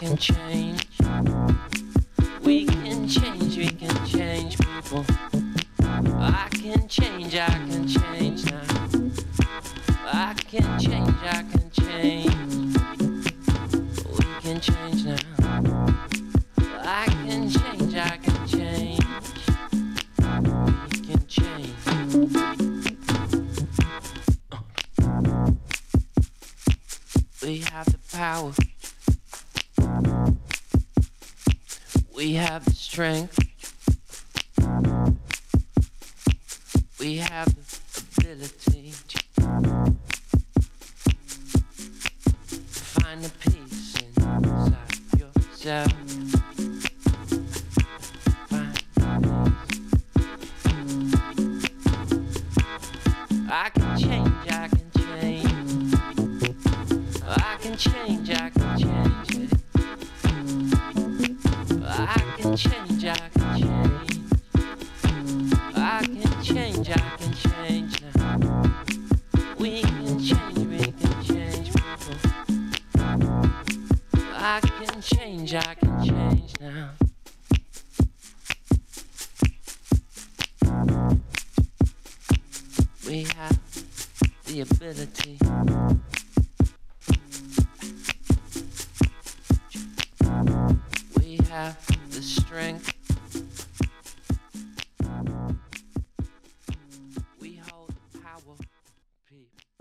can change. We can change, we can change people. I can change now. I can change. We can change now. I can change. We can change. We have the power. We have the strength. We have the ability to find the peace inside yourself. Find peace. I can change. I can change it. I can change. I can change. I can change now. We can change people. I can change now. We have the ability. We have the strength. We hold power, people.